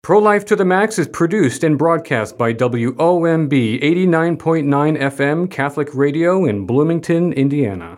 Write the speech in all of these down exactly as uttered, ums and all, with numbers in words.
Pro-Life to the Max is produced and broadcast by W O M B eighty-nine point nine F M Catholic Radio in Bloomington, Indiana.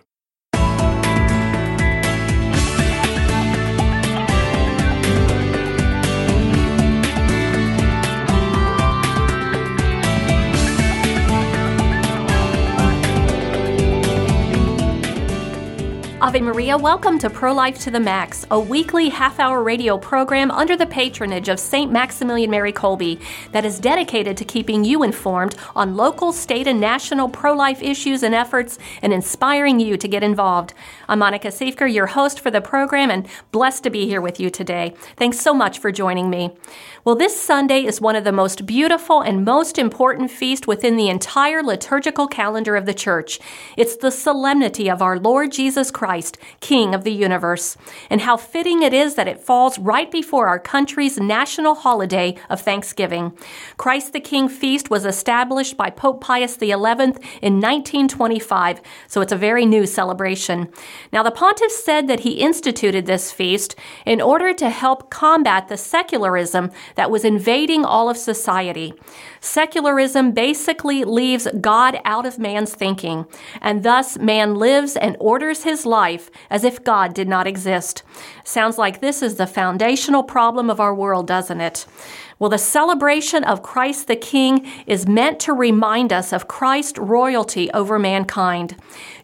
Ave Maria, welcome to Pro-Life to the Max, a weekly half-hour radio program under the patronage of Saint Maximilian Mary Kolbe that is dedicated to keeping you informed on local, state, and national pro-life issues and efforts and inspiring you to get involved. I'm Monica Siefker, your host for the program, and blessed to be here with you today. Thanks so much for joining me. Well, this Sunday is one of the most beautiful and most important feasts within the entire liturgical calendar of the Church. It's the solemnity of our Lord Jesus Christ, King of the universe. And how fitting it is that it falls right before our country's national holiday of Thanksgiving. Christ the King feast was established by Pope Pius the eleventh in nineteen twenty-five, so it's a very new celebration. Now, the pontiff said that he instituted this feast in order to help combat the secularism that was invading all of society. Secularism basically leaves God out of man's thinking, and thus man lives and orders his life as if God did not exist. Sounds like this is the foundational problem of our world, doesn't it? Well, the celebration of Christ the King is meant to remind us of Christ's royalty over mankind.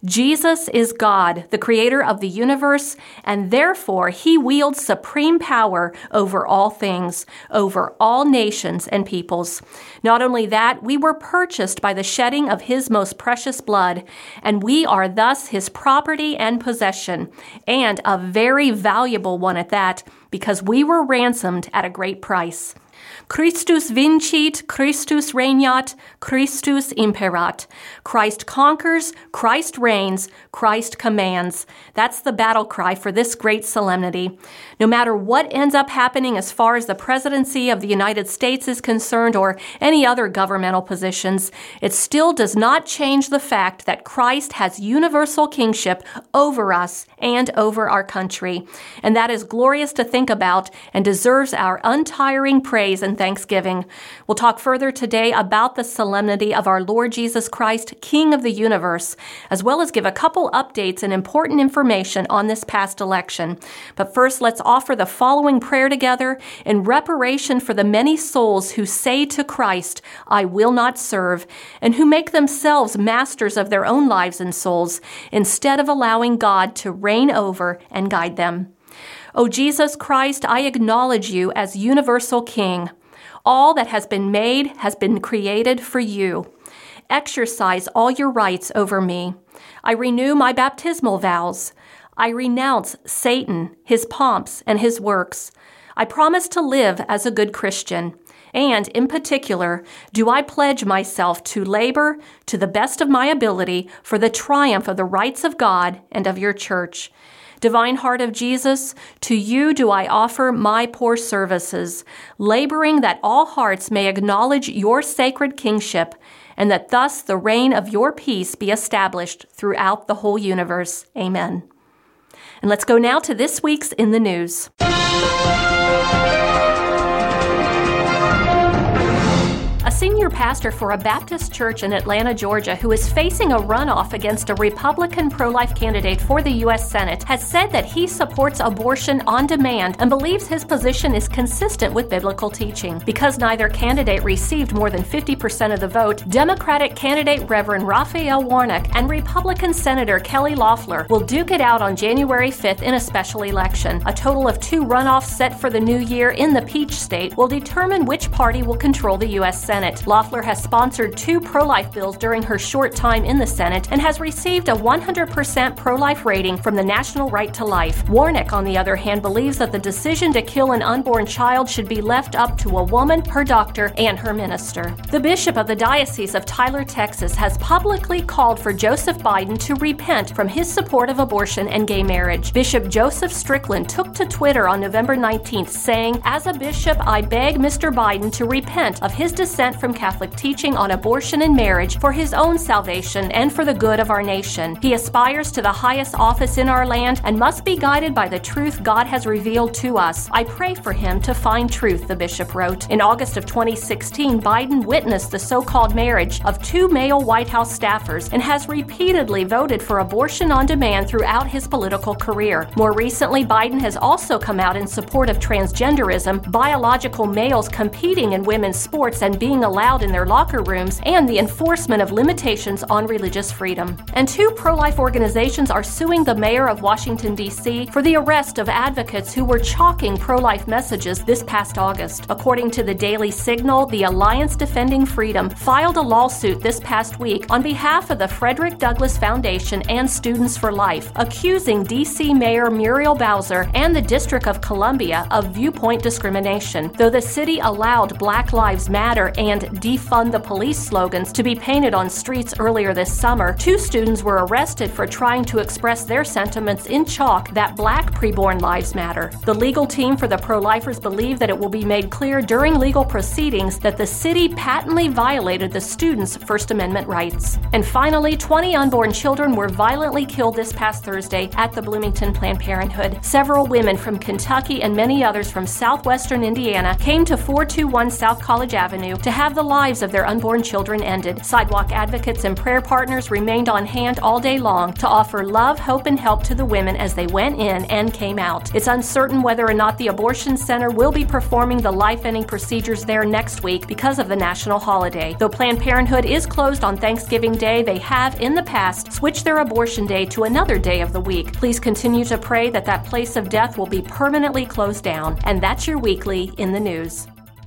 Jesus is God, the creator of the universe, and therefore he wields supreme power over all things, over all nations and peoples. Not only that, we were purchased by the shedding of his most precious blood, and we are thus his property and possession, and a very valuable one at that, because we were ransomed at a great price. Christus vincit, Christus regnat, Christus imperat. Christ conquers, Christ reigns, Christ commands. That's the battle cry for this great solemnity. No matter what ends up happening as far as the presidency of the United States is concerned or any other governmental positions, it still does not change the fact that Christ has universal kingship over us and over our country. And that is glorious to think about and deserves our untiring praise and thanksgiving. We'll talk further today about the solemnity of our Lord Jesus Christ, King of the universe, as well as give a couple updates and important information on this past election. But first, let's offer the following prayer together in reparation for the many souls who say to Christ, I will not serve, and who make themselves masters of their own lives and souls, instead of allowing God to reign over and guide them. O Jesus Christ, I acknowledge you as universal King. All that has been made has been created for you. Exercise all your rights over me. I renew my baptismal vows. I renounce Satan, his pomps, and his works. I promise to live as a good Christian. And, in particular, do I pledge myself to labor to the best of my ability for the triumph of the rights of God and of your Church. Divine Heart of Jesus, to you do I offer my poor services, laboring that all hearts may acknowledge your sacred kingship, and that thus the reign of your peace be established throughout the whole universe. Amen. And let's go now to this week's In the News. A senior pastor for a Baptist church in Atlanta, Georgia, who is facing a runoff against a Republican pro-life candidate for the U S Senate, has said that he supports abortion on demand and believes his position is consistent with biblical teaching. Because neither candidate received more than fifty percent of the vote, Democratic candidate Reverend Raphael Warnock and Republican Senator Kelly Loeffler will duke it out on January fifth in a special election. A total of two runoffs set for the new year in the Peach State will determine which party will control the U S Senate. Loeffler has sponsored two pro-life bills during her short time in the Senate and has received a one hundred percent pro-life rating from the National Right to Life. Warnock, on the other hand, believes that the decision to kill an unborn child should be left up to a woman, her doctor, and her minister. The bishop of the Diocese of Tyler, Texas, has publicly called for Joseph Biden to repent from his support of abortion and gay marriage. Bishop Joseph Strickland took to Twitter on November nineteenth, saying, "As a bishop, I beg Mister Biden to repent of his dissent from Catholicism Catholic teaching on abortion and marriage for his own salvation and for the good of our nation. He aspires to the highest office in our land and must be guided by the truth God has revealed to us. I pray for him to find truth, the bishop wrote. In August of twenty sixteen, Biden witnessed the so-called marriage of two male White House staffers and has repeatedly voted for abortion on demand throughout his political career. More recently, Biden has also come out in support of transgenderism, biological males competing in women's sports and being allowed in their locker rooms, and the enforcement of limitations on religious freedom. And two pro-life organizations are suing the mayor of Washington, D C for the arrest of advocates who were chalking pro-life messages this past August. According to the Daily Signal, the Alliance Defending Freedom filed a lawsuit this past week on behalf of the Frederick Douglass Foundation and Students for Life, accusing D C Mayor Muriel Bowser and the District of Columbia of viewpoint discrimination. Though the city allowed Black Lives Matter and Defund the Police slogans to be painted on streets earlier this summer, two students were arrested for trying to express their sentiments in chalk that Black preborn lives matter. The legal team for the pro-lifers believe that it will be made clear during legal proceedings that the city patently violated the students' First Amendment rights. And finally, twenty unborn children were violently killed this past Thursday at the Bloomington Planned Parenthood. Several women from Kentucky and many others from southwestern Indiana came to four two one South College Avenue to have the lives of their unborn children ended. Sidewalk advocates and prayer partners remained on hand all day long to offer love, hope, and help to the women as they went in and came out. It's uncertain whether or not the abortion center will be performing the life-ending procedures there next week because of the national holiday. Though Planned Parenthood is closed on Thanksgiving Day, they have in the past switched their abortion day to another day of the week. Please continue to pray that that place of death will be permanently closed down. And that's your weekly in the news.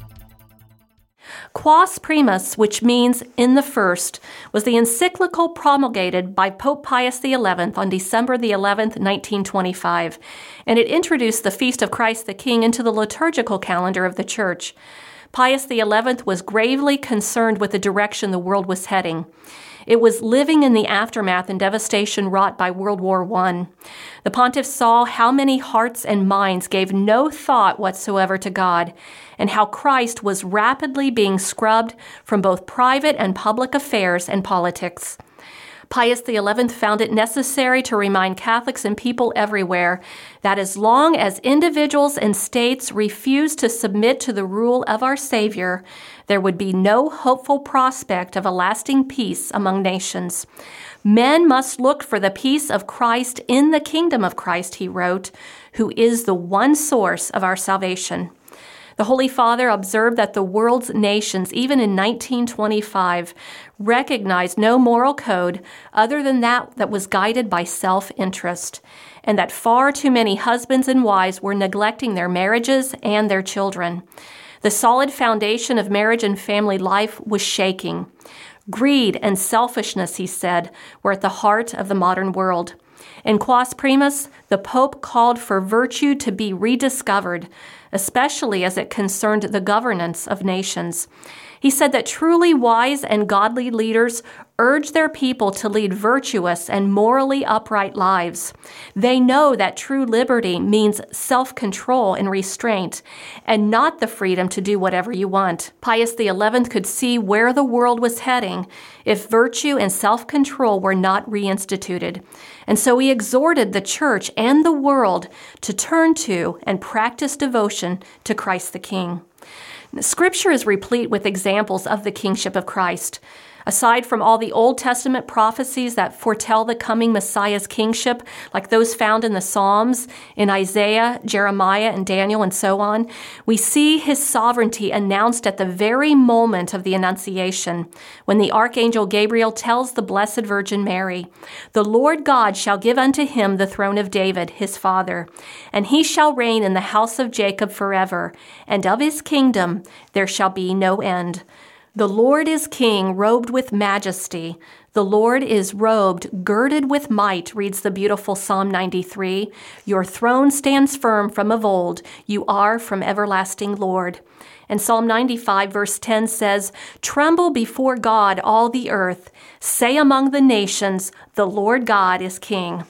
Quas Primus, which means in the first, was the encyclical promulgated by Pope Pius the eleventh on December the eleventh, nineteen twenty-five, and it introduced the Feast of Christ the King into the liturgical calendar of the Church. Pius the eleventh was gravely concerned with the direction the world was heading. It was living in the aftermath and devastation wrought by World War One. The pontiff saw how many hearts and minds gave no thought whatsoever to God, and how Christ was rapidly being scrubbed from both private and public affairs and politics. Pius the eleventh found it necessary to remind Catholics and people everywhere that as long as individuals and states refuse to submit to the rule of our Savior, there would be no hopeful prospect of a lasting peace among nations. Men must look for the peace of Christ in the kingdom of Christ, he wrote, who is the one source of our salvation. The Holy Father observed that the world's nations, even in nineteen twenty-five, recognized no moral code other than that that was guided by self-interest, and that far too many husbands and wives were neglecting their marriages and their children. The solid foundation of marriage and family life was shaking. Greed and selfishness, he said, were at the heart of the modern world. In Quas Primus, the Pope called for virtue to be rediscovered, especially as it concerned the governance of nations. He said that truly wise and godly leaders urge their people to lead virtuous and morally upright lives. They know that true liberty means self-control and restraint, and not the freedom to do whatever you want. Pius the eleventh could see where the world was heading if virtue and self-control were not reinstituted. And so he exhorted the Church and the world to turn to and practice devotion to Christ the King. Scripture is replete with examples of the kingship of Christ. Aside from all the Old Testament prophecies that foretell the coming Messiah's kingship, like those found in the Psalms, in Isaiah, Jeremiah, and Daniel, and so on, we see his sovereignty announced at the very moment of the Annunciation, when the Archangel Gabriel tells the Blessed Virgin Mary, "The Lord God shall give unto him the throne of David, his father, and he shall reign in the house of Jacob forever, and of his kingdom there shall be no end." The Lord is king, robed with majesty. The Lord is robed, girded with might, reads the beautiful Psalm ninety-three. Your throne stands firm from of old. You are from everlasting, Lord. And Psalm ninety-five, verse ten says, "Tremble before God, all the earth. Say among the nations, the Lord God is king."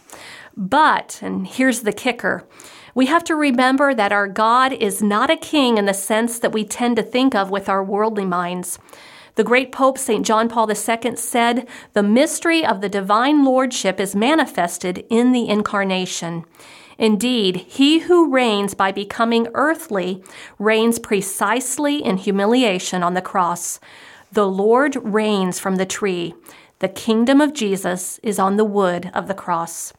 But, and here's the kicker, we have to remember that our God is not a king in the sense that we tend to think of with our worldly minds. The great Pope Saint John Paul the Second said, "The mystery of the divine lordship is manifested in the incarnation. Indeed, he who reigns by becoming earthly reigns precisely in humiliation on the cross. The Lord reigns from the tree. The kingdom of Jesus is on the wood of the cross."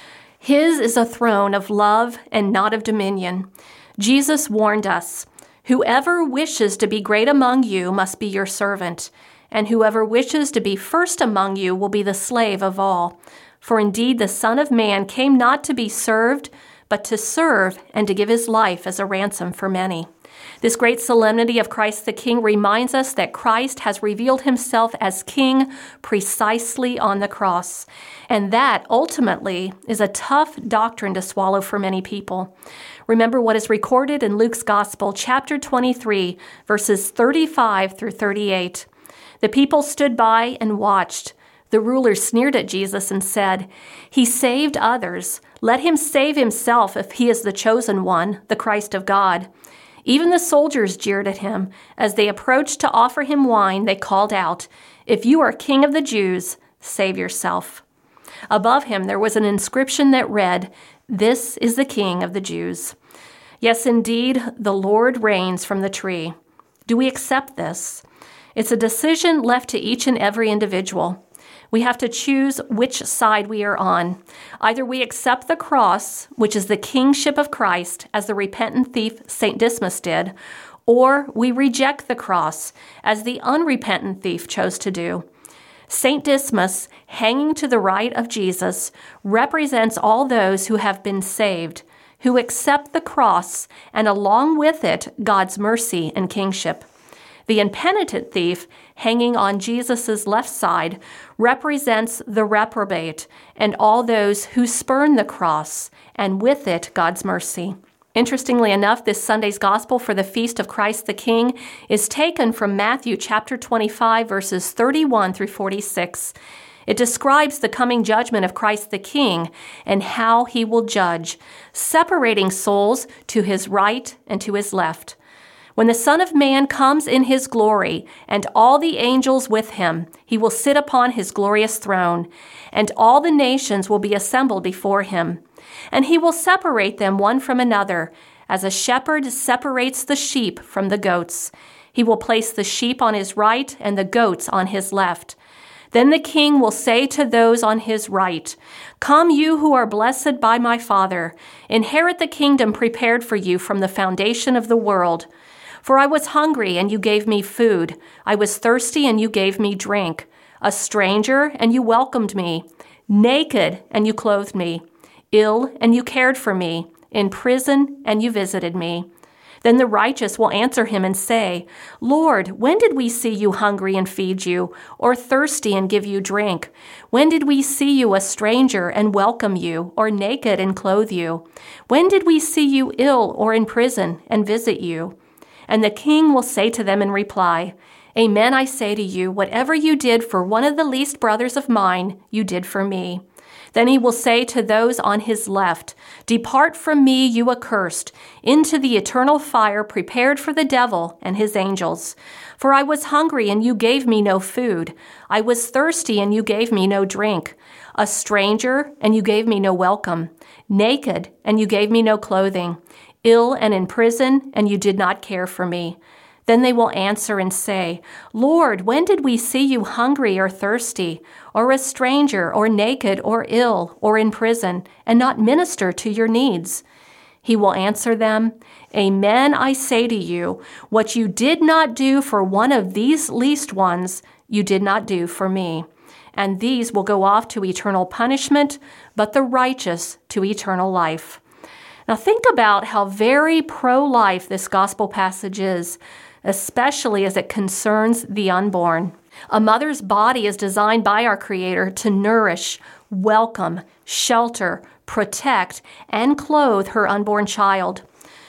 His is a throne of love and not of dominion. Jesus warned us, "Whoever wishes to be great among you must be your servant, and whoever wishes to be first among you will be the slave of all. For indeed the Son of Man came not to be served, but to serve and to give his life as a ransom for many." This great solemnity of Christ the King reminds us that Christ has revealed himself as King precisely on the cross. And that, ultimately, is a tough doctrine to swallow for many people. Remember what is recorded in Luke's Gospel, chapter twenty-three, verses thirty-five through thirty-eight. "The people stood by and watched. The rulers sneered at Jesus and said, 'He saved others. Let him save himself if he is the chosen one, the Christ of God.' Even the soldiers jeered at him. As they approached to offer him wine, they called out, 'If you are King of the Jews, save yourself.' Above him there was an inscription that read, 'This is the King of the Jews.'" Yes, indeed, the Lord reigns from the tree. Do we accept this? It's a decision left to each and every individual. We have to choose which side we are on. Either we accept the cross, which is the kingship of Christ, as the repentant thief Saint Dismas did, or we reject the cross, as the unrepentant thief chose to do. Saint Dismas, hanging to the right of Jesus, represents all those who have been saved, who accept the cross, and along with it, God's mercy and kingship. The impenitent thief, hanging on Jesus' left side, represents the reprobate and all those who spurn the cross, and with it, God's mercy. Interestingly enough, this Sunday's gospel for the feast of Christ the King is taken from Matthew chapter twenty-five, verses thirty-one through forty-six. It describes the coming judgment of Christ the King and how he will judge, separating souls to his right and to his left. When the Son of Man comes in his glory, and all the angels with him, he will sit upon his glorious throne, and all the nations will be assembled before him. And he will separate them one from another, as a shepherd separates the sheep from the goats. He will place the sheep on his right and the goats on his left. Then the King will say to those on his right, "Come, you who are blessed by my Father, inherit the kingdom prepared for you from the foundation of the world. For I was hungry, and you gave me food. I was thirsty, and you gave me drink. A stranger, and you welcomed me. Naked, and you clothed me. Ill, and you cared for me. In prison, and you visited me." Then the righteous will answer him and say, "Lord, when did we see you hungry and feed you, or thirsty and give you drink? When did we see you a stranger and welcome you, or naked and clothe you? When did we see you ill or in prison and visit you?" And the King will say to them in reply, "Amen, I say to you, whatever you did for one of the least brothers of mine, you did for me." Then he will say to those on his left, "Depart from me, you accursed, into the eternal fire prepared for the devil and his angels. For I was hungry, and you gave me no food. I was thirsty, and you gave me no drink. A stranger, and you gave me no welcome. Naked, and you gave me no clothing. Ill and in prison, and you did not care for me." Then they will answer and say, "Lord, when did we see you hungry or thirsty, or a stranger, or naked, or ill, or in prison, and not minister to your needs?" He will answer them, "Amen, I say to you, what you did not do for one of these least ones, you did not do for me." And these will go off to eternal punishment, but the righteous to eternal life. Now think about how very pro-life this gospel passage is, especially as it concerns the unborn. A mother's body is designed by our Creator to nourish, welcome, shelter, protect, and clothe her unborn child.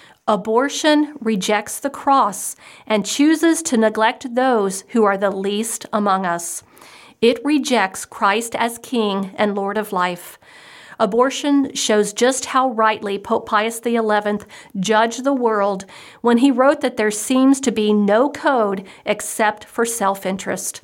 Abortion rejects the cross and chooses to neglect those who are the least among us. It rejects Christ as King and Lord of life. Abortion shows just how rightly Pope Pius the eleventh judged the world when he wrote that there seems to be no code except for self-interest.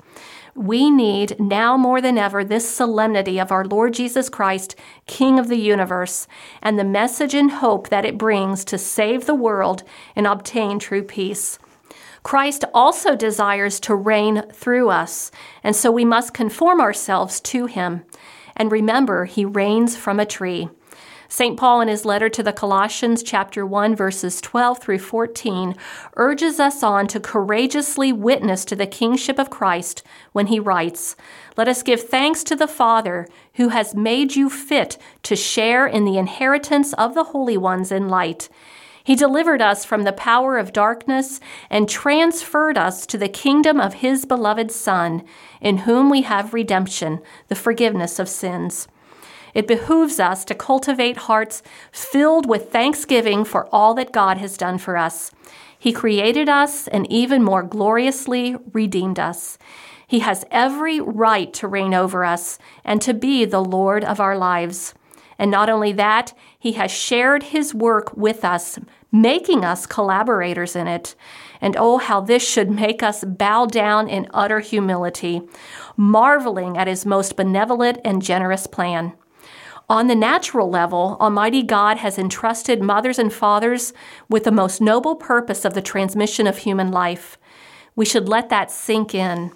We need, now more than ever, this solemnity of our Lord Jesus Christ, King of the universe, and the message and hope that it brings to save the world and obtain true peace. Christ also desires to reign through us, and so we must conform ourselves to him. And remember, he reigns from a tree. Saint Paul, in his letter to the Colossians, chapter one, verses twelve through fourteen, urges us on to courageously witness to the kingship of Christ when he writes, "Let us give thanks to the Father who has made you fit to share in the inheritance of the holy ones in light. He delivered us from the power of darkness and transferred us to the kingdom of his beloved Son, in whom we have redemption, the forgiveness of sins." It behooves us to cultivate hearts filled with thanksgiving for all that God has done for us. He created us and even more gloriously redeemed us. He has every right to reign over us and to be the Lord of our lives. And not only that, he has shared his work with us, making us collaborators in it. And oh, how this should make us bow down in utter humility, marveling at his most benevolent and generous plan. On the natural level, Almighty God has entrusted mothers and fathers with the most noble purpose of the transmission of human life. We should let that sink in.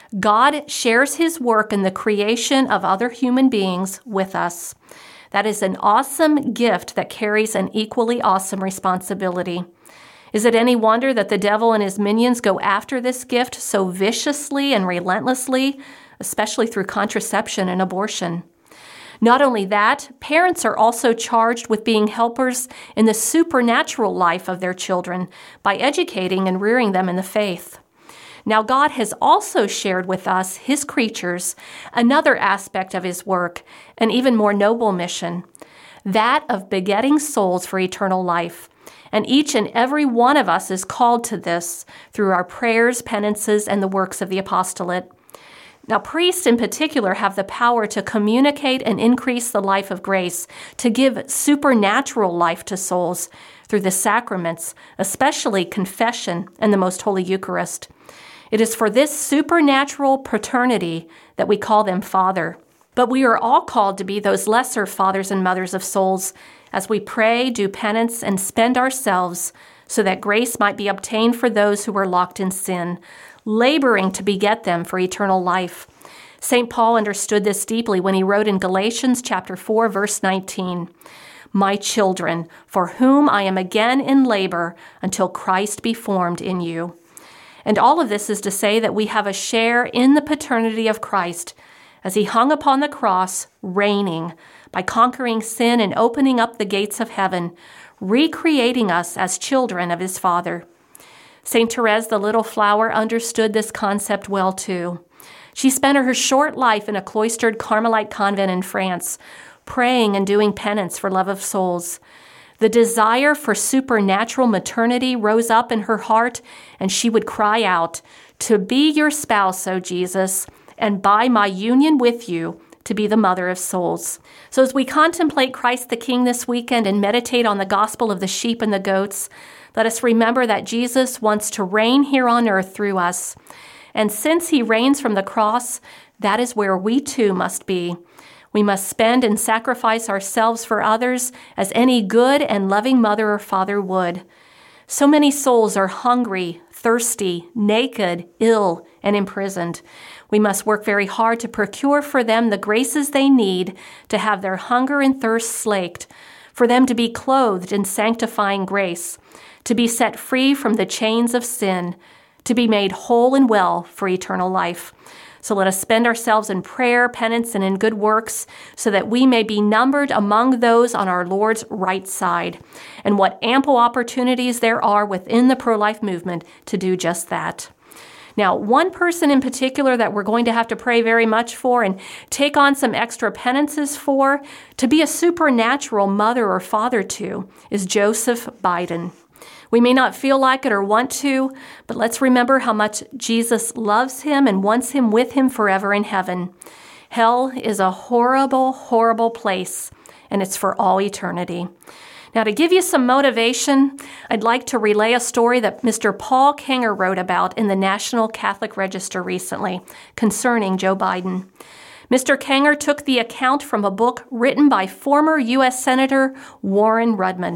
God shares his work in the creation of other human beings with us. That is an awesome gift that carries an equally awesome responsibility. Is it any wonder that the devil and his minions go after this gift so viciously and relentlessly, especially through contraception and abortion? Not only that, parents are also charged with being helpers in the supernatural life of their children by educating and rearing them in the faith. Now, God has also shared with us, his creatures, another aspect of his work, an even more noble mission, that of begetting souls for eternal life. And each and every one of us is called to this through our prayers, penances, and the works of the apostolate. Now, priests in particular have the power to communicate and increase the life of grace, to give supernatural life to souls through the sacraments, especially confession and the Most Holy Eucharist. It is for this supernatural paternity that we call them Father. But we are all called to be those lesser fathers and mothers of souls as we pray, do penance, and spend ourselves so that grace might be obtained for those who are locked in sin, laboring to beget them for eternal life. Saint Paul understood this deeply when he wrote in Galatians chapter four, verse nineteen, "My children, for whom I am again in labor until Christ be formed in you." And all of this is to say that we have a share in the paternity of Christ as he hung upon the cross, reigning by conquering sin and opening up the gates of heaven, recreating us as children of his Father. Saint Therese, the Little Flower, understood this concept well too. She spent her short life in a cloistered Carmelite convent in France, praying and doing penance for love of souls. The desire for supernatural maternity rose up in her heart, and she would cry out, "To be your spouse, O Jesus, and by my union with you, to be the mother of souls." So as we contemplate Christ the King this weekend and meditate on the gospel of the sheep and the goats, let us remember that Jesus wants to reign here on earth through us. And since he reigns from the cross, that is where we too must be. We must spend and sacrifice ourselves for others as any good and loving mother or father would. So many souls are hungry, thirsty, naked, ill, and imprisoned. We must work very hard to procure for them the graces they need to have their hunger and thirst slaked, for them to be clothed in sanctifying grace, to be set free from the chains of sin, to be made whole and well for eternal life. So let us spend ourselves in prayer, penance, and in good works so that we may be numbered among those on our Lord's right side. And what ample opportunities there are within the pro-life movement to do just that. Now, one person in particular that we're going to have to pray very much for and take on some extra penances for, to be a supernatural mother or father to, is Joseph Biden. We may not feel like it or want to, but let's remember how much Jesus loves him and wants him with him forever in heaven. Hell is a horrible, horrible place, and it's for all eternity. Now, to give you some motivation, I'd like to relay a story that Mister Paul Kenger wrote about in the National Catholic Register recently concerning Joe Biden. Mister Kenger took the account from a book written by former U S Senator Warren Rudman.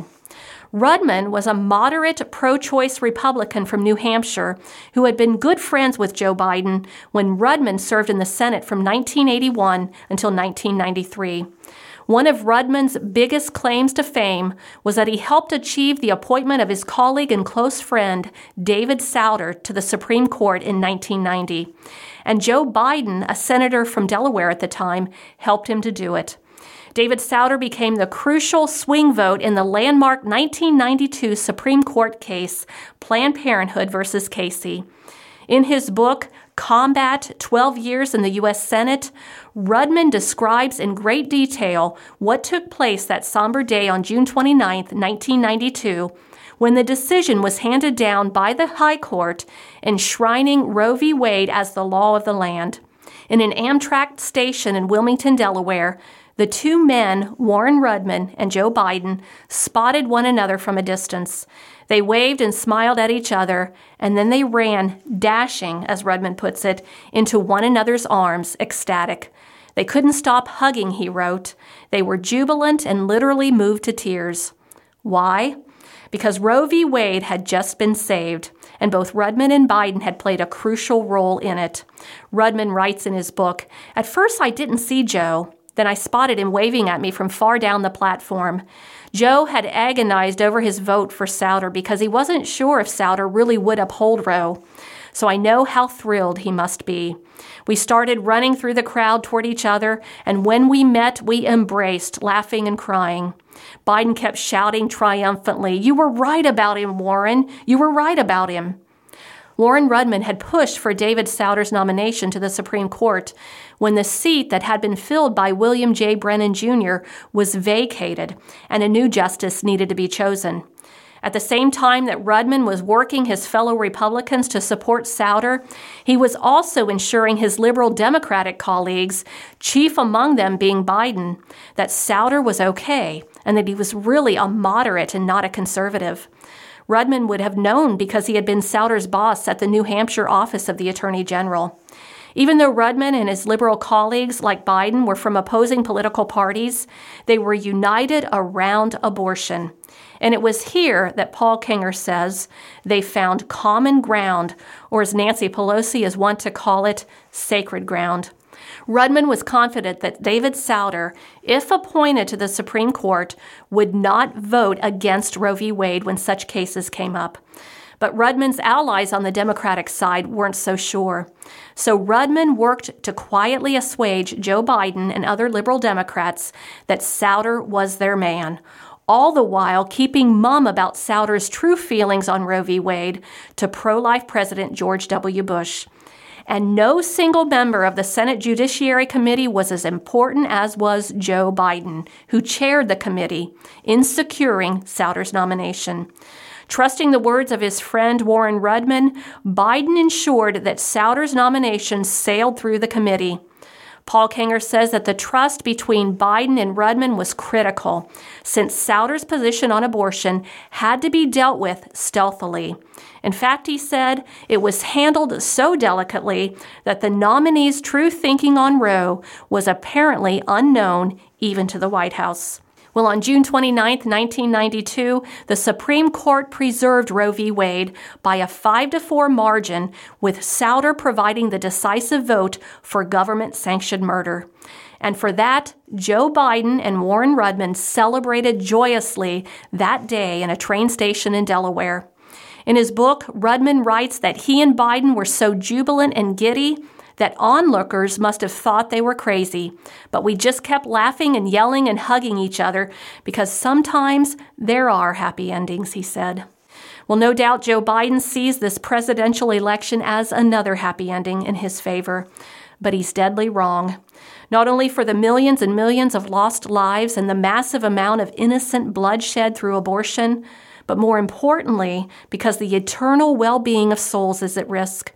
Rudman was a moderate pro-choice Republican from New Hampshire who had been good friends with Joe Biden when Rudman served in the Senate from nineteen eighty-one until nineteen ninety-three. One of Rudman's biggest claims to fame was that he helped achieve the appointment of his colleague and close friend, David Souter, to the Supreme Court in nineteen ninety. And Joe Biden, a senator from Delaware at the time, helped him to do it. David Souter became the crucial swing vote in the landmark nineteen ninety-two Supreme Court case, Planned Parenthood versus Casey. In his book, Combat, twelve years in the U S Senate, Rudman describes in great detail what took place that somber day on June twenty-ninth, nineteen ninety-two, when the decision was handed down by the High Court enshrining Roe v. Wade as the law of the land. In an Amtrak station in Wilmington, Delaware, the two men, Warren Rudman and Joe Biden, spotted one another from a distance. They waved and smiled at each other, and then they ran, dashing, as Rudman puts it, into one another's arms, ecstatic. They couldn't stop hugging, he wrote. They were jubilant and literally moved to tears. Why? Because Roe v. Wade had just been saved, and both Rudman and Biden had played a crucial role in it. Rudman writes in his book, "At first I didn't see Joe. Then I spotted him waving at me from far down the platform. Joe had agonized over his vote for Souter because he wasn't sure if Souter really would uphold Roe. So I know how thrilled he must be. We started running through the crowd toward each other, and when we met, we embraced, laughing and crying. Biden kept shouting triumphantly, 'You were right about him, Warren. You were right about him.'" Warren Rudman had pushed for David Souter's nomination to the Supreme Court when the seat that had been filled by William J. Brennan Junior was vacated and a new justice needed to be chosen. At the same time that Rudman was working his fellow Republicans to support Souter, he was also ensuring his liberal Democratic colleagues, chief among them being Biden, that Souter was okay and that he was really a moderate and not a conservative. Rudman would have known because he had been Souter's boss at the New Hampshire office of the Attorney General. Even though Rudman and his liberal colleagues, like Biden, were from opposing political parties, they were united around abortion. And it was here that Paul Kenger says they found common ground, or as Nancy Pelosi is wont to call it, sacred ground. Rudman was confident that David Souter, if appointed to the Supreme Court, would not vote against Roe v. Wade when such cases came up. But Rudman's allies on the Democratic side weren't so sure. So Rudman worked to quietly assuage Joe Biden and other liberal Democrats that Souter was their man, all the while keeping mum about Souter's true feelings on Roe v. Wade to pro-life President George W. Bush. And no single member of the Senate Judiciary Committee was as important as was Joe Biden, who chaired the committee in securing Souter's nomination. Trusting the words of his friend Warren Rudman, Biden ensured that Souter's nomination sailed through the committee. Paul Kenger says that the trust between Biden and Rudman was critical, since Souter's position on abortion had to be dealt with stealthily. In fact, he said, it was handled so delicately that the nominee's true thinking on Roe was apparently unknown even to the White House. Well, on June twenty-ninth, nineteen ninety-two, the Supreme Court preserved Roe v. Wade by a five to four margin, with Souter providing the decisive vote for government-sanctioned murder. And for that, Joe Biden and Warren Rudman celebrated joyously that day in a train station in Delaware. In his book, Rudman writes that he and Biden were so jubilant and giddy that onlookers must have thought they were crazy, but we just kept laughing and yelling and hugging each other because sometimes there are happy endings, he said. Well, no doubt Joe Biden sees this presidential election as another happy ending in his favor, but he's deadly wrong. Not only for the millions and millions of lost lives and the massive amount of innocent bloodshed through abortion, but more importantly, because the eternal well-being of souls is at risk.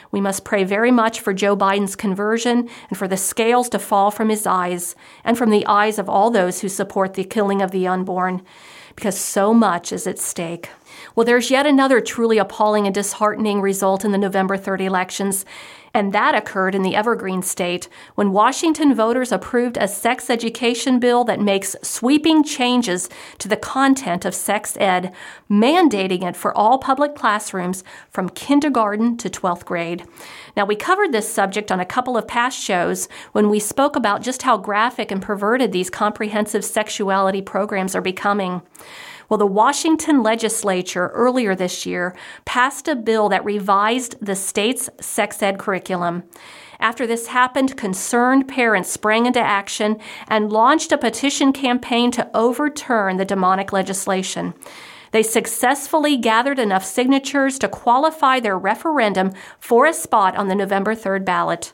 We must pray very much for Joe Biden's conversion and for the scales to fall from his eyes and from the eyes of all those who support the killing of the unborn, because so much is at stake. Well, there's yet another truly appalling and disheartening result in the November third elections, and that occurred in the Evergreen State when Washington voters approved a sex education bill that makes sweeping changes to the content of sex ed, mandating it for all public classrooms from kindergarten to twelfth grade. Now, we covered this subject on a couple of past shows when we spoke about just how graphic and perverted these comprehensive sexuality programs are becoming. Well, the Washington legislature earlier this year passed a bill that revised the state's sex ed curriculum. After this happened, concerned parents sprang into action and launched a petition campaign to overturn the demonic legislation. They successfully gathered enough signatures to qualify their referendum for a spot on the November third ballot.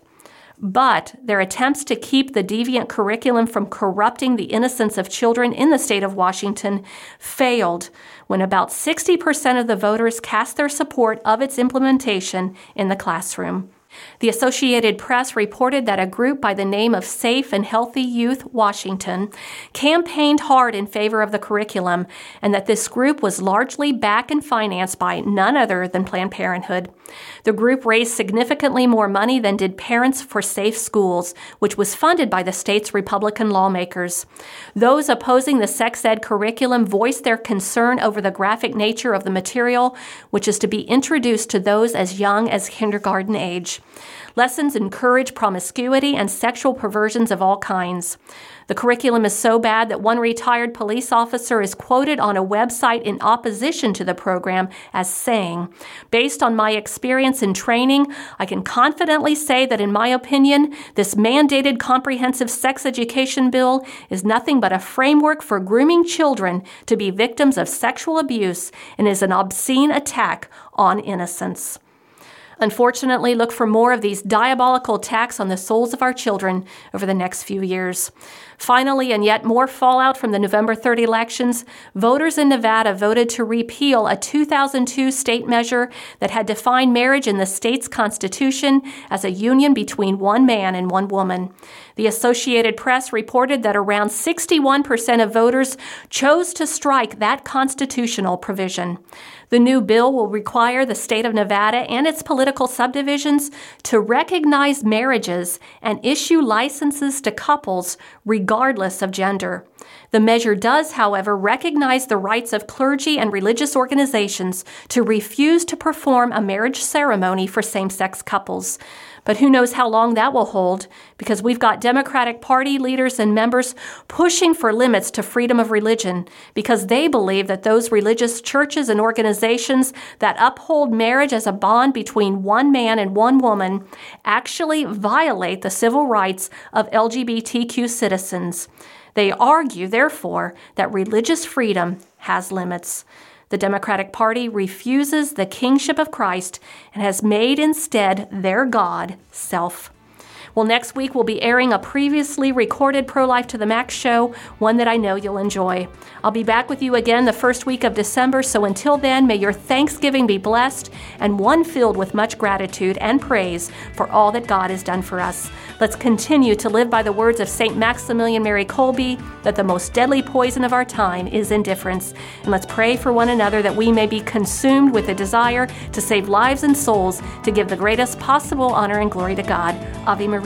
But their attempts to keep the deviant curriculum from corrupting the innocence of children in the state of Washington failed when about sixty percent of the voters cast their support of its implementation in the classroom. The Associated Press reported that a group by the name of Safe and Healthy Youth Washington campaigned hard in favor of the curriculum, and that this group was largely backed and financed by none other than Planned Parenthood. The group raised significantly more money than did Parents for Safe Schools, which was funded by the state's Republican lawmakers. Those opposing the sex ed curriculum voiced their concern over the graphic nature of the material, which is to be introduced to those as young as kindergarten age. Lessons encourage promiscuity and sexual perversions of all kinds. The curriculum is so bad that one retired police officer is quoted on a website in opposition to the program as saying, "Based on my experience and training, I can confidently say that in my opinion, this mandated comprehensive sex education bill is nothing but a framework for grooming children to be victims of sexual abuse and is an obscene attack on innocence." Unfortunately, look for more of these diabolical attacks on the souls of our children over the next few years. Finally, and yet more fallout from the November third elections, voters in Nevada voted to repeal a two thousand two state measure that had defined marriage in the state's constitution as a union between one man and one woman. The Associated Press reported that around sixty-one percent of voters chose to strike that constitutional provision. The new bill will require the state of Nevada and its political subdivisions to recognize marriages and issue licenses to couples regardless of gender. The measure does, however, recognize the rights of clergy and religious organizations to refuse to perform a marriage ceremony for same-sex couples. But who knows how long that will hold, because we've got Democratic Party leaders and members pushing for limits to freedom of religion because they believe that those religious churches and organizations that uphold marriage as a bond between one man and one woman actually violate the civil rights of L G B T Q citizens. They argue, therefore, that religious freedom has limits. The Democratic Party refuses the kingship of Christ and has made instead their God self. Well, next week we'll be airing a previously recorded Pro-Life to the Max show, one that I know you'll enjoy. I'll be back with you again the first week of December, so until then, may your Thanksgiving be blessed and one filled with much gratitude and praise for all that God has done for us. Let's continue to live by the words of Saint Maximilian Mary Kolbe that the most deadly poison of our time is indifference. And let's pray for one another that we may be consumed with a desire to save lives and souls, to give the greatest possible honor and glory to God. Ave Maria.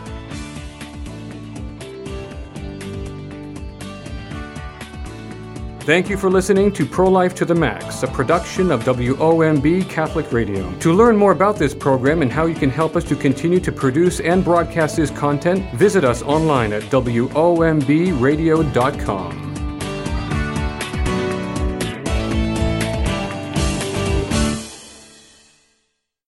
Thank you for listening to Pro-Life to the Max, a production of W O M B Catholic Radio. To learn more about this program and how you can help us to continue to produce and broadcast this content, visit us online at W O M B radio dot com.